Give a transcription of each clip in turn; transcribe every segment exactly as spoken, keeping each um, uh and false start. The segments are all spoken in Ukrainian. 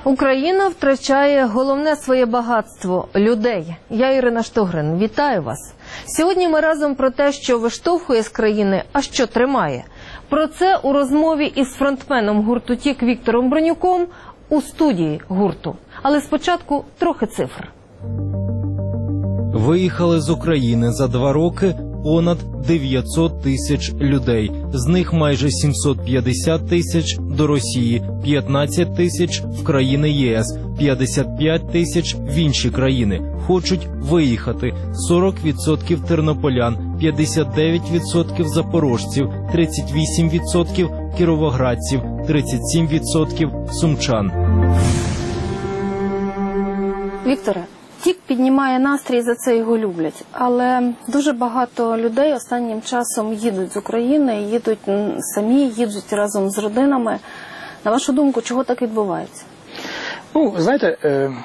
Україна втрачає головне своє багатство – людей. Я Ірина Штогрин. Вітаю вас. Сьогодні ми разом про те, що виштовхує з країни, а що тримає. Про це у розмові із фронтменом гурту «Тік» Віктором Бронюком у студії гурту. Але спочатку трохи цифр. Виїхали з України за два роки понад дев'ятсот тисяч людей. З них майже сімсот п'ятдесят тисяч до Росії, п'ятнадцять тисяч в країни ЄС, п'ятдесят п'ять тисяч в інші країни. Хочуть виїхати. сорок відсотків тернополян, п'ятдесят дев'ять відсотків запорожців, тридцять вісім відсотків кіровоградців, тридцять сім відсотків сумчан. Вікторе, «Тік» піднімає настрій, за це його люблять. Але дуже багато людей останнім часом їдуть з України, їдуть самі, їдуть разом з родинами. На вашу думку, чого так відбувається? Ну, знаєте,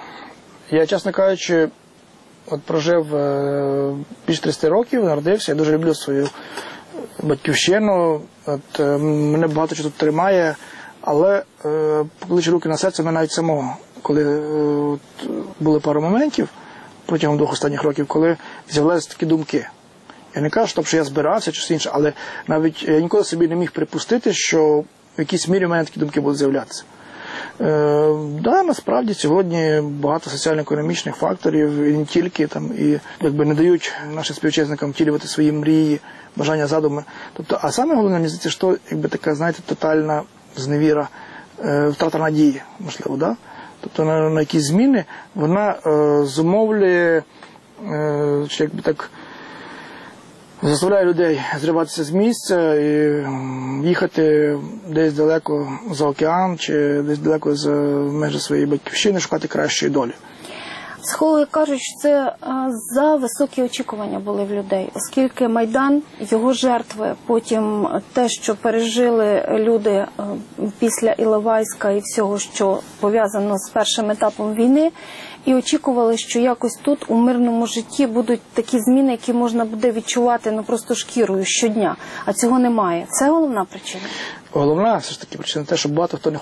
я, чесно кажучи, от прожив більше тридцяти років, народився, я дуже люблю свою батьківщину, от мене багато чого тут тримає, але покладучи руки на серце, мене навіть самого, коли от, були пару моментів протягом двох останніх років, коли з'явилися такі думки. Я не кажу, що я збирався чи щось інше, але навіть я ніколи собі не міг припустити, що в якійсь мірі в мене такі думки будуть з'являтися. Е, да, насправді сьогодні багато соціально-економічних факторів, і не тільки, там, і якби не дають нашим співвітчизникам втілювати свої мрії, бажання, задуми. Тобто, а саме головне, мені здається, що якби така, знаєте, тотальна зневіра, е, втрата надії, можливо, да? Тобто на, на якісь зміни, вона е, зумовлює, е, чи якби так, заставляє людей зриватися з місця і їхати десь далеко за океан, чи десь далеко з межі своєї батьківщини, шукати кращої долі. Психологи кажуть, що це за високі очікування були в людей, оскільки Майдан, його жертви, потім те, що пережили люди після Іловайська і всього, що пов'язано з першим етапом війни, і очікували, що якось тут у мирному житті будуть такі зміни, які можна буде відчувати ну, просто шкірою щодня, а цього немає. Це головна причина? Головна все ж таки причина те, що багато хто не,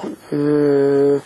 е,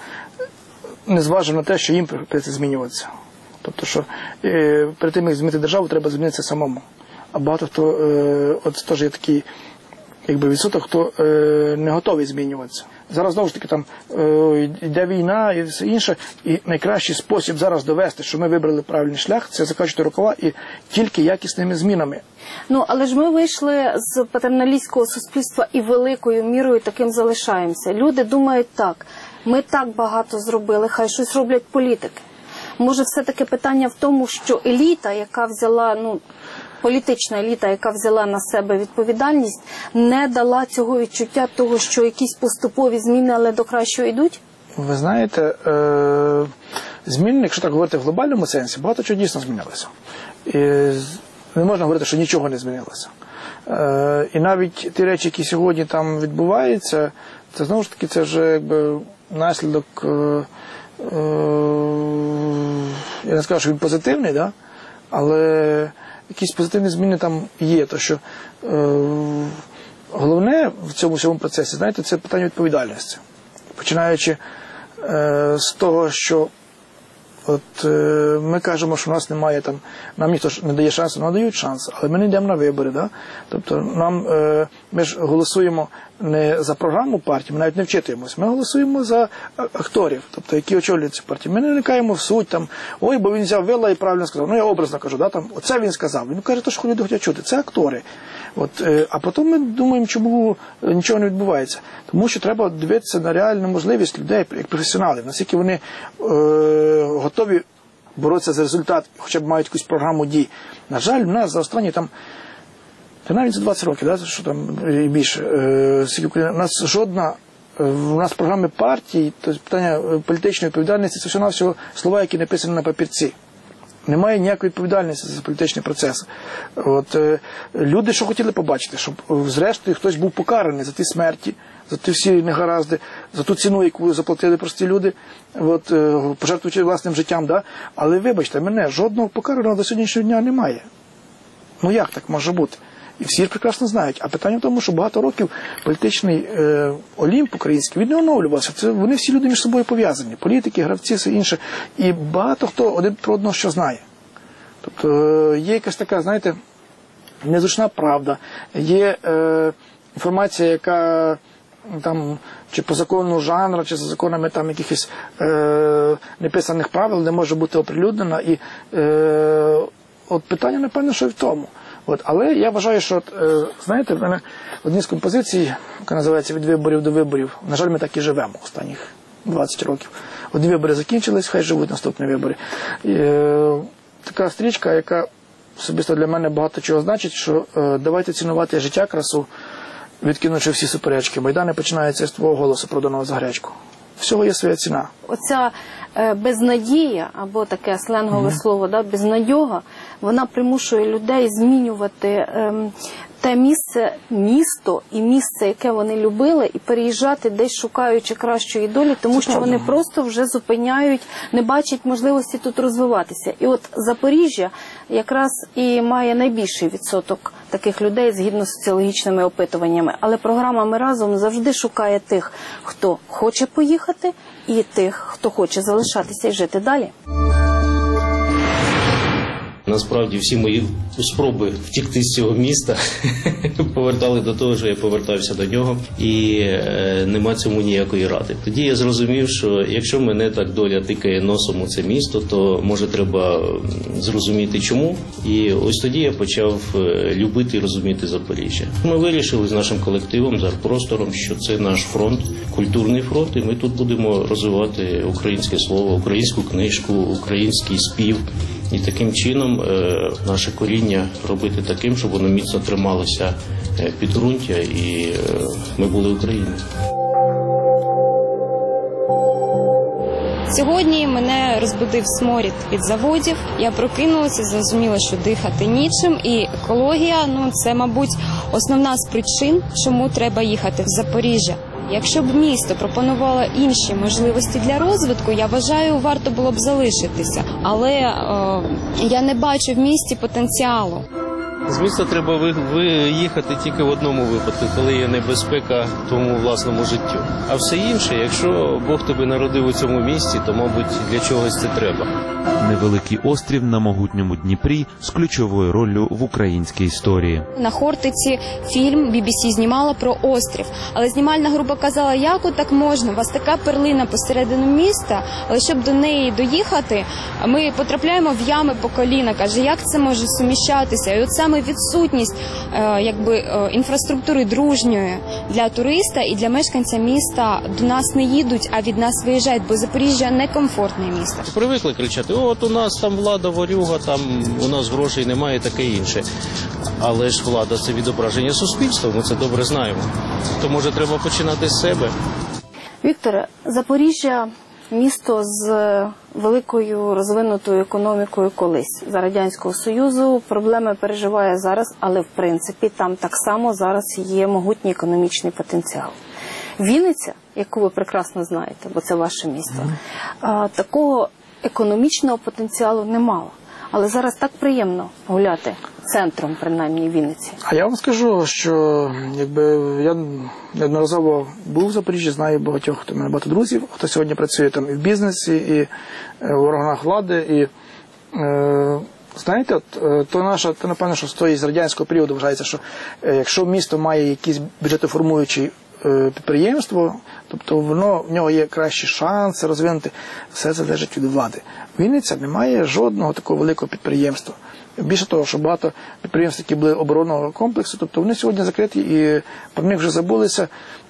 не зважив на те, що їм прийдеться змінюватися. Тобто, що е, перед тим, як змінити державу, треба змінитися самому. А багато хто, е, от теж є такий, якби відсоток, хто е, не готовий змінюватися. Зараз, знову ж таки, там е, йде війна і все інше, і найкращий спосіб зараз довести, що ми вибрали правильний шлях, це закачувати рукава і тільки якісними змінами. Ну, але ж ми вийшли з патерналістського суспільства і великою мірою таким залишаємося. Люди думають так, ми так багато зробили, хай щось роблять політики. Може, все-таки питання в тому, що еліта, яка взяла, ну, політична еліта, яка взяла на себе відповідальність, не дала цього відчуття того, що якісь поступові зміни, але до кращого йдуть? Ви знаєте, е- зміни, якщо так говорити в глобальному сенсі, багато чого дійсно змінилося. І не можна говорити, що нічого не змінилося. Е- і навіть ті речі, які сьогодні там відбуваються, це знову ж таки, це вже якби наслідок, е- я не скажу, що він позитивний, да? Але якісь позитивні зміни там є. То, що, е, головне в цьому всьому процесі, знаєте, це питання відповідальності. Починаючи е, з того, що от, е, ми кажемо, що в нас немає там, нам ніхто не дає шансу, нам дають шанс, але ми не йдемо на вибори. Да? Тобто нам, е, ми ж голосуємо не за програму партії, ми навіть не вчитуємося, ми голосуємо за акторів, тобто, які очолюють ці партії. Ми не вникаємо в суть, там, ой, бо він взяв вила і правильно сказав. Ну, я образно кажу, да, там, оце він сказав. Він каже, то, що люди хочуть чути, це актори. От, е, а потім ми думаємо, чому нічого не відбувається. Тому що треба дивитися на реальну можливість людей, як професіоналів, наскільки вони е, готові боротися за результат, хоча б мають якусь програму дій. На жаль, в нас за останні там, та навіть за двадцять років, да, що там і більше, е, у нас жодна, у нас програми партій, тобто питання політичної відповідальності, це все-навсього слова, які написані на папірці. Немає ніякої відповідальності за політичні процеси. От, е, люди що хотіли побачити? Щоб, зрештою, хтось був покараний за ті смерті, за ті всі негаразди, за ту ціну, яку заплатили прості люди, от, е, пожертвуючи власним життям. Да? Але, вибачте, мене жодного покараного до сьогоднішнього дня немає. Ну як так може бути? І всі прекрасно знають. А питання в тому, що багато років політичний е, Олімп український, він не оновлювався. Це, вони всі люди між собою пов'язані. Політики, гравці, все інше. І багато хто один про одного що знає. Тобто е, є якась така, знаєте, незручна правда. Є е, інформація, яка там чи по закону жанру, чи за законами там якихось е, неписаних правил не може бути оприлюднена. І е, от питання, напевно, що і в тому. От, але я вважаю, що, от, е, знаєте, в мене одні з композицій, яка називається «Від виборів до виборів», на жаль, ми так і живемо останніх двадцять років. Одні вибори закінчились, хай живуть наступні вибори. І, е, така стрічка, яка особисто для мене багато чого значить, що е, давайте цінувати життя, красу, відкинувши всі суперечки. Майдани починаються з твого голосу, проданого за гречку. Всього є своя ціна. Оця е, безнадія, або таке сленгове mm-hmm. слово, да, безнадьога, вона примушує людей змінювати е, те місце, місто і місце, яке вони любили, і переїжджати десь, шукаючи кращої долі, тому що вони просто вже зупиняють, не бачать можливості тут розвиватися. І от Запоріжжя якраз і має найбільший відсоток таких людей згідно з соціологічними опитуваннями. Але програма «Ми разом» завжди шукає тих, хто хоче поїхати, і тих, хто хоче залишатися і жити далі. Насправді всі мої спроби втікти з цього міста повертали до того, що я повертався до нього, і е, нема цьому ніякої ради. Тоді я зрозумів, що якщо мене так доля тикає носом у це місто, то може треба зрозуміти чому. І ось тоді я почав любити і розуміти Запоріжжя. Ми вирішили з нашим колективом, з арт-простором, що це наш фронт, культурний фронт, і ми тут будемо розвивати українське слово, українську книжку, український спів. І таким чином е, наше коріння робити таким, щоб воно міцно трималося е, підґрунтя і е, ми були Україною. Сьогодні мене розбудив сморід від заводів. Я прокинулася, зрозуміла, що дихати нічим. І екологія, ну це, мабуть, основна з причин, чому треба їхати в Запоріжжя. Якщо б місто пропонувало інші можливості для розвитку, я вважаю, варто було б залишитися. Але е, я не бачу в місті потенціалу. З міста треба виїхати тільки в одному випадку, коли є небезпека твоєму власному життю. А все інше, якщо Бог тебе народив у цьому місці, то, мабуть, для чогось це треба. Невеликий острів на могутньому Дніпрі з ключовою роллю в українській історії. На Хортиці фільм бі бі сі знімала про острів. Але знімальна група казала, як отак можна, у вас така перлина посередину міста, але щоб до неї доїхати, ми потрапляємо в ями по коліна. Каже, як це може суміщатися? І от саме відсутність е, якби, е, інфраструктури дружньої для туриста і для мешканця міста до нас не їдуть, а від нас виїжджають, бо Запоріжжя некомфортне місто. Привикли кричати, от у нас там влада ворюга, там у нас грошей немає, таке інше. Але ж влада – це відображення суспільства, ми це добре знаємо. То, може, треба починати з себе. Вікторе, Запоріжжя – місто з великою розвинутою економікою колись за Радянського Союзу. Проблеми переживає зараз, але в принципі там так само зараз є могутній економічний потенціал. Вінниця, яку ви прекрасно знаєте, бо це ваше місто, mm-hmm. такого економічного потенціалу не мало. Але зараз так приємно гуляти центром, принаймні, Вінниці. А я вам скажу, що якби я неодноразово був в Запоріжжі, знаю багатьох, хто мене багато друзів, хто сьогодні працює там і в бізнесі, і в органах влади. І е, знаєте, от, то наша, то напевно, що з тої з радянського періоду вважається, що е, якщо місто має якісь бюджетоформуючі підприємство, тобто воно, в нього є кращі шанси розвинути, все залежить від влади. Вінниця не має жодного такого великого підприємства. Більше того, що багато підприємств, які були оборонного комплексу, тобто вони сьогодні закриті і про них вже забулися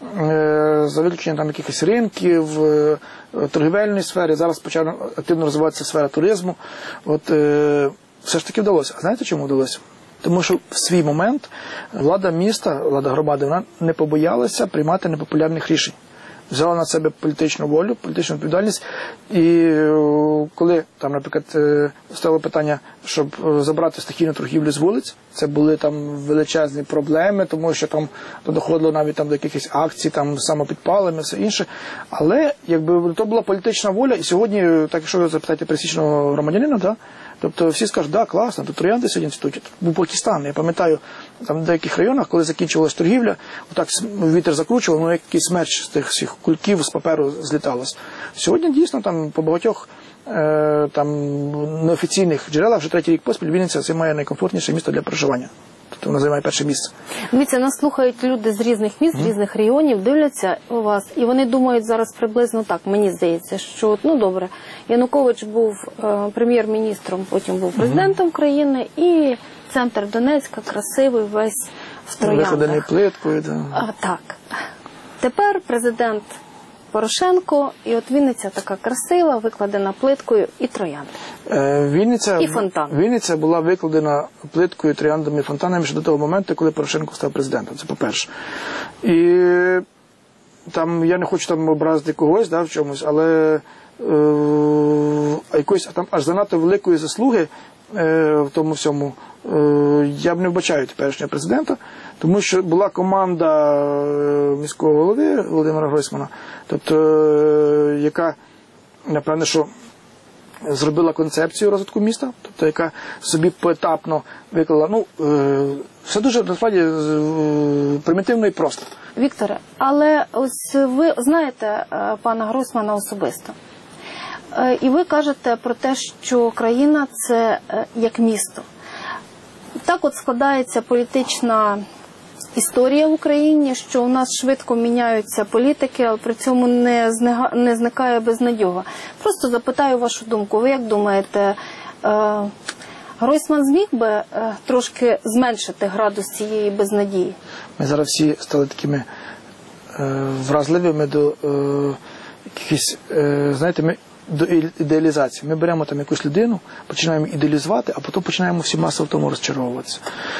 за виключенням там якихось ринків, торгівельної сфери. Зараз почала активно розвиватися сфера туризму. От все ж таки вдалося. А знаєте, чому вдалося? Тому що в свій момент влада міста, влада громади, вона не побоялася приймати непопулярних рішень. Взяла на себе політичну волю, політичну відповідальність. І коли, там, наприклад, стало питання, щоб забрати стихійну торгівлю з вулиць, це були там величезні проблеми, тому що там доходило навіть там до якихось акцій, там самопідпалами, все інше. Але якби то була політична воля, і сьогодні, так якщо ви запитаєте пересічного громадянина, да, Тобто всі скажуть, да, класно, тут троянди сьогодні цвітуть. Був Пакистан, я пам'ятаю, там в деяких районах, коли закінчувалась торгівля, отак вітер закручував, ну якийсь смерч з тих всіх кульків з паперу зліталось. Сьогодні дійсно там по багатьох е, там неофіційних джерелах вже третій рік поспіль Вінниця займає найкомфортніше місто для проживання. Тобто вона займає перше місце. Дивіться, нас слухають люди з різних міст, з різних регіонів, дивляться у вас, і вони думають зараз приблизно так, мені здається, що, ну добре, Янукович був е, прем'єр-міністром, потім був президентом країни, і центр Донецька красивий, весь в трояндах. Викладений плиткою, да. А, так. Тепер президент Порошенко, і от Вінниця така красива, викладена плиткою і троянди. Е, Вінниця, І фонтан. Вінниця була викладена плиткою, трояндами і фонтанами ще до того моменту, коли Порошенко став президентом. Це по-перше. І там, я не хочу там образити когось, да, в чомусь, але е, якоїсь там аж занадто великої заслуги е, в тому всьому е, я б не вбачаю теперішнього президента, тому що була команда е, міського голови Володимира Гройсмана, тобто, е, яка, напевне, що зробила концепцію розвитку міста, тобто яка собі поетапно виклала, ну, е, все дуже, насправді, е, примітивно і просто. Вікторе, але ось ви знаєте е, пана Гройсмана особисто. Е, І ви кажете про те, що країна – це е, як місто. Так от складається політична історія в Україні, що у нас швидко міняються політики, але при цьому не, знега... не зникає безнадьога. Просто запитаю вашу думку. Ви як думаєте, е... Гройсман зміг би е... трошки зменшити градус цієї безнадії? Ми зараз всі стали такими е... вразливими до е... якихось, е... знаєте, ми до ідеалізації. Ми беремо там якусь людину, починаємо ідеалізувати, а потім починаємо всі масово в тому розчаровуватися.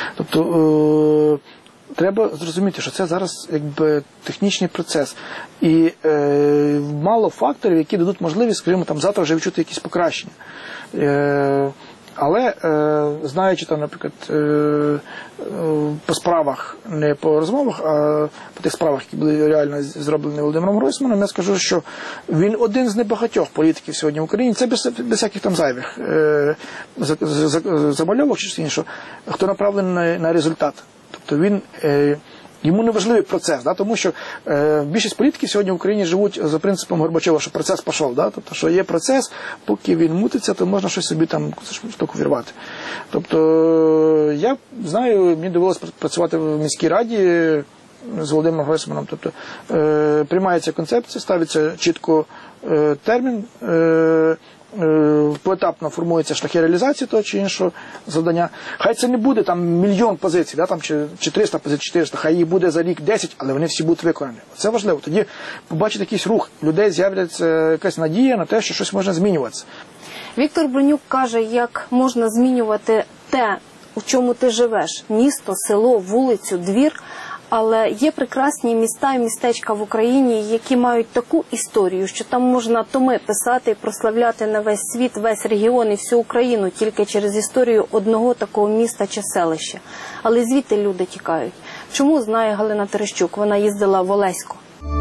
Тобто е... треба зрозуміти, що це зараз якби технічний процес. І е, мало факторів, які дадуть можливість, скажімо, там завтра вже відчути якісь покращення. Е, але, е, знаючи там, наприклад, е, е, по справах, не по розмовах, а по тих справах, які були реально зроблені Володимиром Гройсманом, я скажу, що він один з небагатьох політиків сьогодні в Україні, це без, без всяких там зайвих е, замальовок, чи іншого, хто направлений на, на результат. Тобто він, е, йому не важливий процес, да, тому що е, більшість політиків сьогодні в Україні живуть за принципом Горбачова, що процес пішов, да, тобто, що є процес, поки він мутиться, то можна щось собі там штуку вірвати. Тобто, е, я знаю, мені довелося працювати в міській раді з Володимиром Гройсманом, тобто, е, приймається концепція, ставиться чітко е, термін, е, поетапно формуються шляхи реалізації того чи іншого завдання. Хай це не буде там мільйон позицій, да, там, чи, чи триста позицій, чотириста, хай їх буде за рік десять, але вони всі будуть виконані. Це важливо. Тоді побачити якийсь рух, людей з'являється якась надія на те, що щось можна змінюватися. Віктор Бронюк каже, як можна змінювати те, у чому ти живеш. Місто, село, вулицю, двір. Але є прекрасні міста і містечка в Україні, які мають таку історію, що там можна томи писати і прославляти на весь світ, весь регіон і всю Україну тільки через історію одного такого міста чи селища. Але звідти люди тікають. Чому, знає Галина Терещук, вона їздила в Олеську.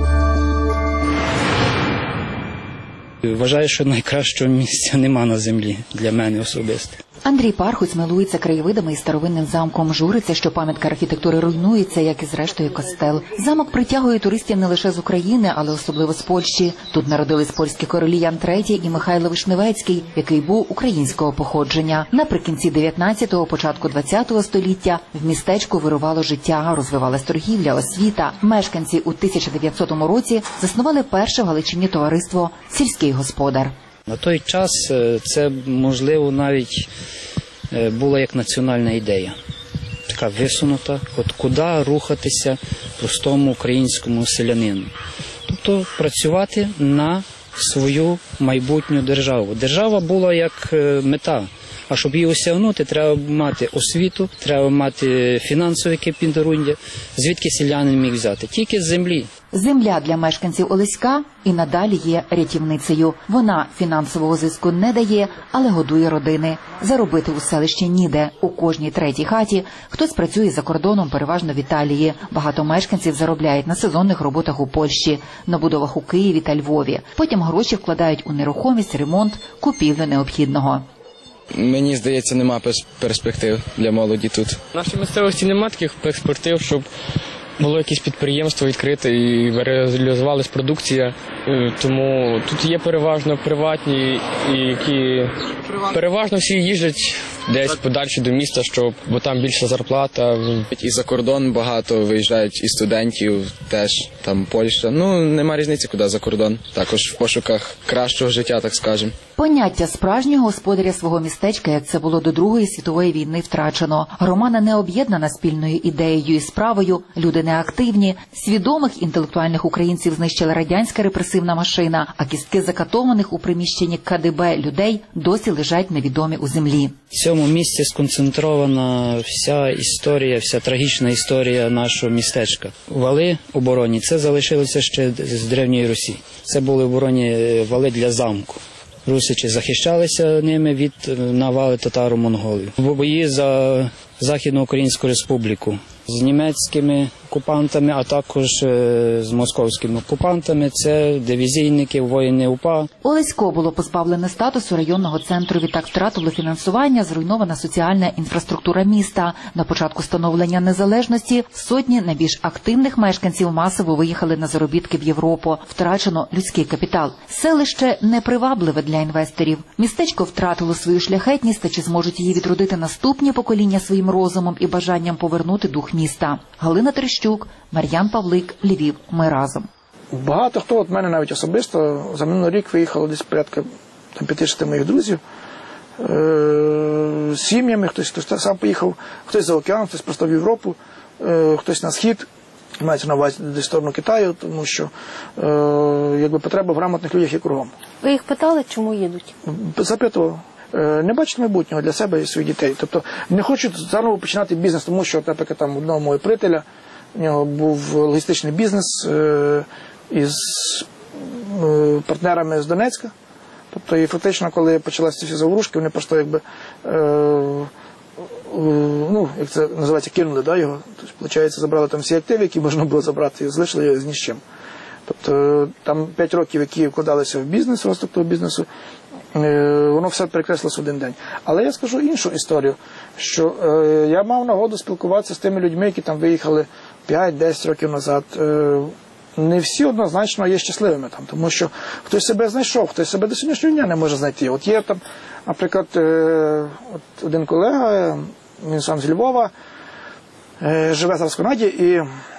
Вважаю, що найкращого місця нема на землі для мене особисто. Андрій Пархуць милується краєвидами і старовинним замком. Журиться, що пам'ятка архітектури руйнується, як і зрештою костел. Замок притягує туристів не лише з України, але особливо з Польщі. Тут народились польські королі Ян третій і Михайло Вишневецький, який був українського походження. Наприкінці дев'ятнадцятого, початку двадцятого століття в містечку вирувало життя, розвивалась торгівля, освіта. Мешканці у тисяча дев'ятсотому році заснували перше в Галичині товариство «Сільський господар». На той час це, можливо, навіть була як національна ідея. Така висунута, от куди рухатися простому українському селянину. Тобто працювати на свою майбутню державу. Держава була як мета. А щоб її осягнути, треба мати освіту, треба мати фінансове підґрунтя, звідки селянин міг взяти. Тільки з землі. Земля для мешканців Олеська і надалі є рятівницею. Вона фінансового зиску не дає, але годує родини. Заробити у селищі ніде. У кожній третій хаті хтось працює за кордоном, переважно в Італії. Багато мешканців заробляють на сезонних роботах у Польщі, на будовах у Києві та Львові. Потім гроші вкладають у нерухомість, ремонт, купівлю необхідного. мені здається, нема перспектив для молоді тут. В нашій місцевості немає таких перспектив, щоб було якесь підприємство відкрите і реалізувалась продукція. Тому тут є переважно приватні, які переважно всі їздять десь подальше до міста, щоб, бо там більша зарплата. І за кордон багато виїжджають і студентів теж, там Польща. Ну, нема різниці, куди за кордон. Також в пошуках кращого життя, так скажемо. Поняття справжнього господаря свого містечка, як це було до Другої світової війни, втрачено. Громада не об'єднана спільною ідеєю і справою, люди неактивні. Свідомих інтелектуальних українців знищила радянська репресивна машина, а кістки закатованих у приміщенні ка де бе людей досі лежать невідомі у землі. В цьому місці сконцентрована вся історія, вся трагічна історія нашого містечка. Вали оборонні, це залишилося ще з Древньої Русі. Це були оборонні вали для замку. Русичі захищалися ними від навали татаро-монголів. Бої за Західноукраїнську республіку з німецькими окупантами, а також з московськими окупантами. Це дивізійники, воїни УПА. Олесько було позбавлене статусу районного центру, відтак втратило фінансування, зруйнована соціальна інфраструктура міста. На початку становлення незалежності сотні найбільш активних мешканців масово виїхали на заробітки в Європу. Втрачено людський капітал. Селище непривабливе для інвесторів. Містечко втратило свою шляхетність, та чи зможуть її відродити наступні покоління своїм розумом і бажанням повернути дух міста. Галина Терещук, Мар'ян Павлик, Львів. Ми разом. Багато хто, от мене навіть особисто, за минулий рік виїхало десь порядка п'яти-шести моїх друзів е- з сім'ями, хтось, хтось сам поїхав, хтось за океан, хтось просто в Європу, е- хтось на схід, мається на увазі десь в сторону Китаю, тому що е- якби потреба в грамотних людях є кругом. Ви їх питали, чому їдуть? Запитував. Не бачать майбутнього для себе і своїх дітей. Тобто не хочуть заново починати бізнес, тому що, наприклад, там одного мого приятеля, у нього був логістичний бізнес е, із е, партнерами з Донецька. Тобто і фактично, коли почалися всі заворушки, вони просто якби, е, е, ну, як це називається, кинули, да, його. Тобто, виходить, забрали там всі активи, які можна було забрати, і залишили його з ні з чим. Тобто там п'ять років, які вкладалися в бізнес, розвиток того бізнесу, воно все перекреслилося в один день. Але я скажу іншу історію, що е, я мав нагоду спілкуватися з тими людьми, які там виїхали п'ять-десять років назад. Е, не всі однозначно є щасливими там, тому що хтось себе знайшов, хтось себе до сьогоднішнього дня не може знайти. От є там, наприклад, е, от один колега, він сам з Львова, е, живе зараз в Канаді, і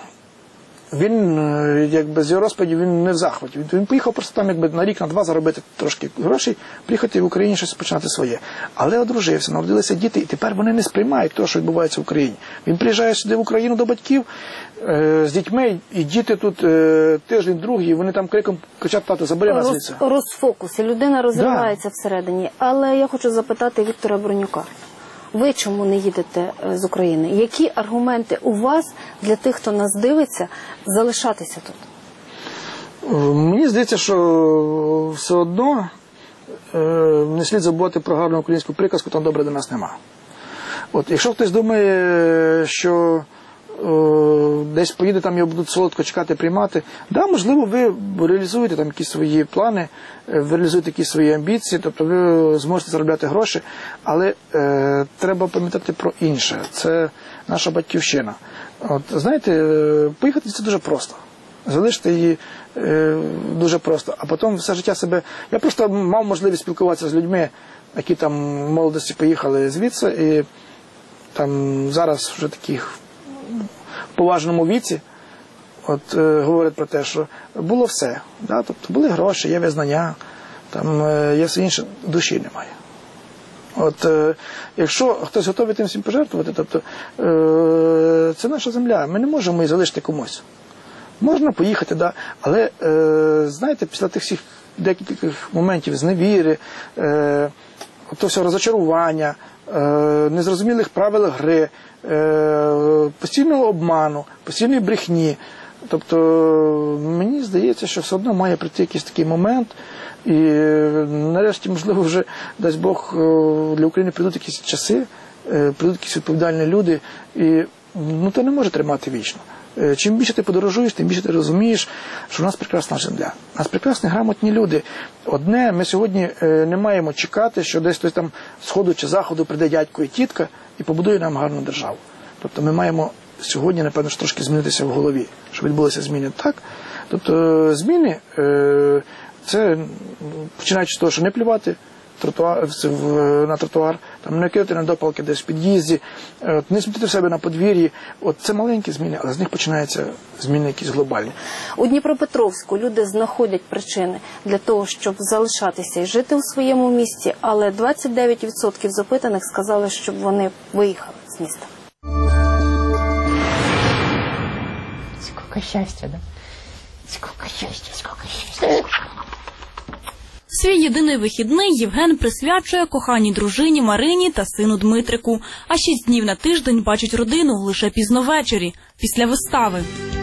він, якби, з його розповіді, він не в захваті. Він, він поїхав просто там, якби, на рік, на два заробити трошки грошей, приїхати в Україні щось починати своє. Але одружився, народилися діти, і тепер вони не сприймають того, що відбувається в Україні. Він приїжджає сюди в Україну до батьків е, з дітьми, і діти тут е, тиждень, другий, і вони там криком кричать: тато, забери нас звідси. Розфокус, і людина розривається да. всередині. Але я хочу запитати Віктора Бронюка. Ви чому не їдете з України? Які аргументи у вас для тих, хто нас дивиться, залишатися тут? Мені здається, що все одно не слід забувати про гарну українську приказку «там добре до нас нема». От, якщо хтось думає, що о, десь поїде, там його будуть солодко чекати, приймати, да, можливо, ви реалізуєте там якісь свої плани, ви реалізуєте якісь свої амбіції, тобто ви зможете заробляти гроші, але е, треба пам'ятати про інше. Це наша батьківщина. От, знаєте, поїхати це дуже просто. Залишити її е, дуже просто. А потім все життя себе... Я просто мав можливість спілкуватися з людьми, які там в молодості поїхали звідси, і там зараз вже таких в поважному віці от, е, говорять про те, що було все. Да? Тобто були гроші, є визнання, там е, є все інше, душі немає. От, е, якщо хтось готовий тим всім пожертвувати, тобто е, це наша земля, ми не можемо її залишити комусь. Можна поїхати, да, але, е, знаєте, після тих всіх декількох моментів зневіри, е, то все розочарування, е, незрозумілих правил гри, е, постійного обману, постійної брехні. Тобто, мені здається, що все одно має прийти якийсь такий момент, і нарешті, можливо, вже, дасть Бог, для України прийдуть якісь часи, прийдуть якісь відповідальні люди, і ну, то не може тримати вічно. Чим більше ти подорожуєш, тим більше ти розумієш, що в нас прекрасна земля. У нас прекрасні, грамотні люди. Одне, ми сьогодні не маємо чекати, що десь хтось там з сходу чи заходу прийде дядько і тітка і побудує нам гарну державу. Тобто ми маємо сьогодні, напевно, ж трошки змінитися в голові, щоб відбулися зміни так. Тобто зміни, це починаючи з того, що не плювати тротуар, на тротуар, там, не кидати недопалки десь в під'їзді, не смітити в себе на подвір'ї. От це маленькі зміни, але з них починаються зміни якісь глобальні. У Дніпропетровську люди знаходять причини для того, щоб залишатися і жити у своєму місті, але двадцять дев'ять відсотків з опитаних сказали, щоб вони виїхали з міста. Сколько счастья, да? Сколько счастья, сколько счастья. Свій єдиний вихідний Євген присвячує коханій дружині Марині та сину Дмитрику. А шість днів на тиждень бачить родину лише пізно ввечері, після вистави.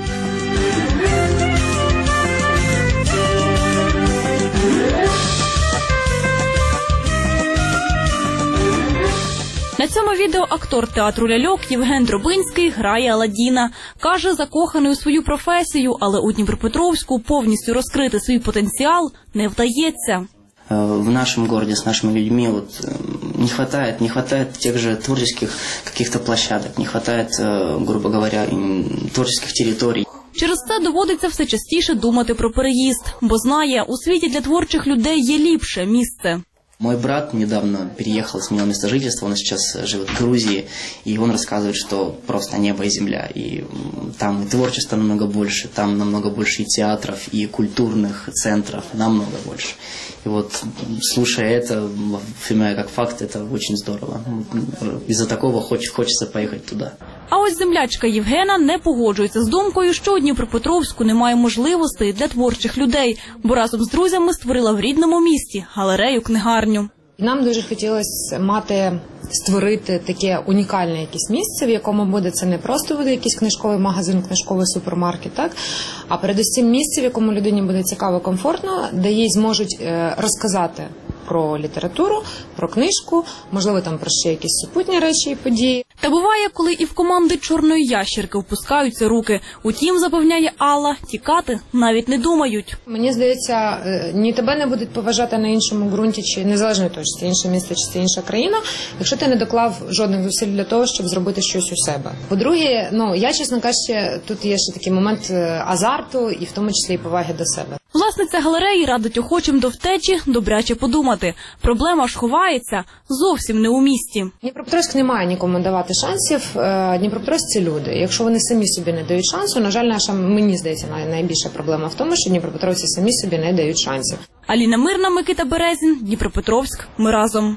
На цьому відео актор театру ляльок Євген Дробинський грає Аладдіна. Каже, закоханий у свою професію, але у Дніпропетровську повністю розкрити свій потенціал не вдається. В нашем городе с нашими людьми вот, не хватает, не хватает тех же творческих каких-то площадок, не хватает, грубо говоря, творческих территорий. Через це доводиться все частіше думати про переїзд, бо знає, у світі для творчих людей є ліпше місце. Мой брат недавно переехал, сменил место жительства, он сейчас живет в Грузии, и он рассказывает, что просто небо и земля, и там и творчества намного больше, там намного больше и театров, и культурных центров, намного больше. И вот, слушая это, принимая как факт, это очень здорово. Из-за такого хочется поехать туда. А ось землячка Євгена не погоджується з думкою, що у Дніпропетровську немає можливостей для творчих людей, бо разом з друзями створила в рідному місті галерею-книгарню. Нам дуже хотілося мати, створити таке унікальне якесь місце, в якому буде це не просто буде якийсь книжковий магазин, книжковий супермаркет, так, а передусім місце, в якому людині буде цікаво, комфортно, де їй зможуть розказати про літературу, про книжку, можливо, там про ще якісь супутні речі і події. Та буває, коли і в команди «Чорної ящерки» впускаються руки. Утім, запевняє Алла, тікати навіть не думають. Мені здається, ні тебе не будуть поважати на іншому ґрунті, чи незалежно від того, чи це інше місто, чи це інша країна, якщо ти не доклав жодних зусиль для того, щоб зробити щось у себе. По-друге, ну, я, чесно кажучи, тут є ще такий момент азарту і в тому числі і поваги до себе. Власниця галереї радить охочим до втечі добряче подумати. Проблема ж ховається зовсім не у місті. Дніпропетровськ не має нікому давати шансів. Дніпропетровськ – це люди. Якщо вони самі собі не дають шансу, на жаль, наша, мені здається, найбільша проблема в тому, що дніпропетровці самі собі не дають шансів. Аліна Мирна, Микита Березін, Дніпропетровськ. Ми разом.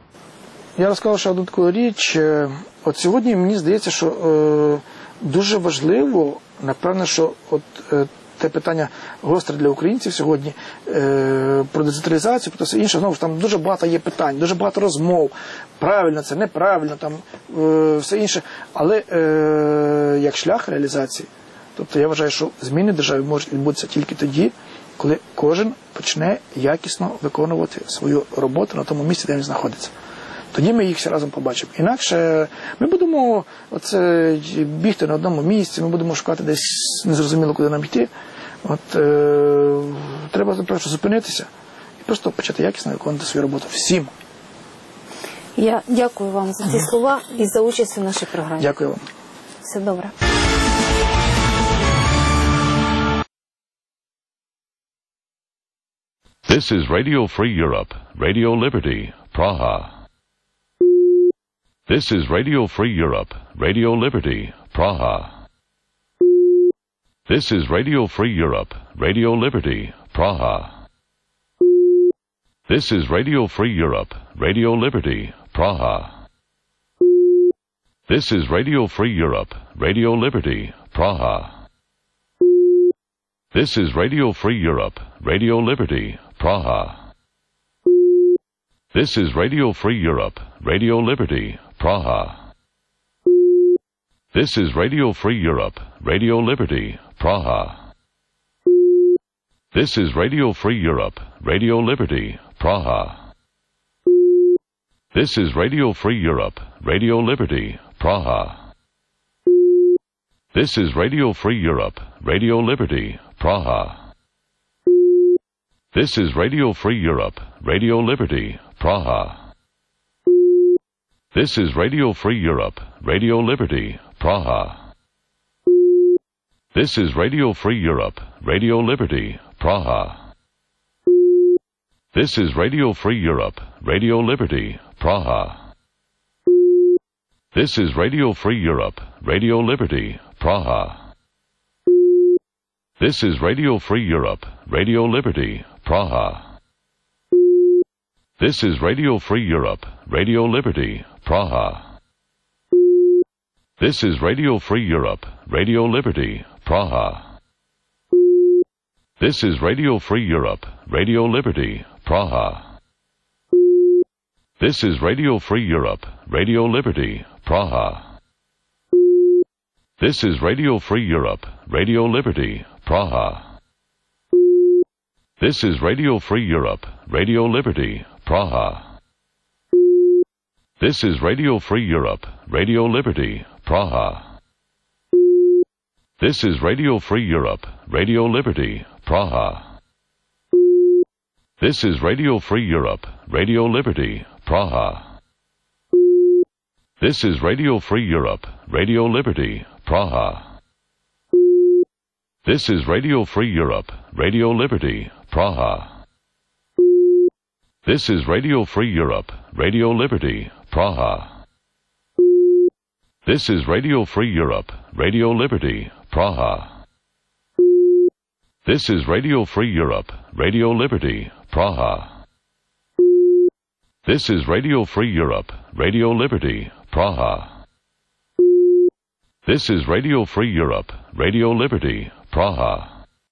Я розказав ще одну таку річ. От сьогодні мені здається, що е, дуже важливо, напевно, що от е, те питання гостре для українців сьогодні е, про децентралізацію, про все інше. Знову ж там дуже багато є питань, дуже багато розмов. Правильно це, неправильно, там е, все інше. Але е, як шлях реалізації, тобто я вважаю, що зміни держави можуть відбутися тільки тоді, коли кожен почне якісно виконувати свою роботу на тому місці, де він знаходиться. Тоді ми їх всі разом побачимо. Інакше ми будемо оце, бігти на одному місці, ми будемо шукати десь незрозуміло, куди нам йти. От, е, треба просто зупинитися і просто почати якісно виконувати свою роботу всім. Я дякую вам за ці слова і за участь у нашій програмі. Дякую вам. Все добре. This is Radio Free Europe, Radio Liberty, Praha. This is Radio Free Europe, Radio Liberty, Praha. This is Radio Free Europe, Radio Liberty, Praha. This is Radio Free Europe, Radio Liberty, Praha. This is Radio Free Europe, Radio Liberty, Praha. This is Radio Free Europe, Radio Liberty, Praha. This is Radio Free Europe, Radio Liberty, Praha. This is Radio Free Europe, Radio Liberty, Praha. This is Radio Free Europe, Radio Liberty, Praha. This is Radio Free Europe, Radio Liberty, Praha. This is Radio Free Europe, Radio Liberty, Praha. This is Radio Free Europe, Radio Liberty, Praha. This is Radio Free Europe, Radio Liberty, Praha. This is Radio Free Europe, Radio Liberty, Praha. This is Radio Free Europe, Radio Liberty, Praha. This is Radio Free Europe, Radio Liberty, Praha. This is Radio Free Europe, Radio Liberty, Praha. This is Radio Free Europe, Radio Liberty, Praha. This is Radio Free Europe, Radio Liberty, Praha. This is Radio Free Europe, Radio Liberty, Praha. This is Radio Free Europe, Radio Liberty, Praha. This is Radio Free Europe, Radio Liberty, Praha. This is Radio Free Europe, Radio Liberty, Praha. This is Radio Free Europe, Radio Liberty, Praha. This is Radio Free Europe, Radio Liberty, Praha. This is Radio Free Europe, Radio Liberty, Praha. This is Radio Free Europe, Radio Liberty, Praha. This is Radio Free Europe, Radio Liberty, Praha. This is Radio Free Europe, Radio Liberty, Praha. This is Radio Free Europe, Radio Liberty, Praha. This is Radio Free Europe, Radio Liberty, Praha. This is Radio Free Europe, Radio Liberty, Praha. This is Radio Free Europe, Radio Liberty, Praha.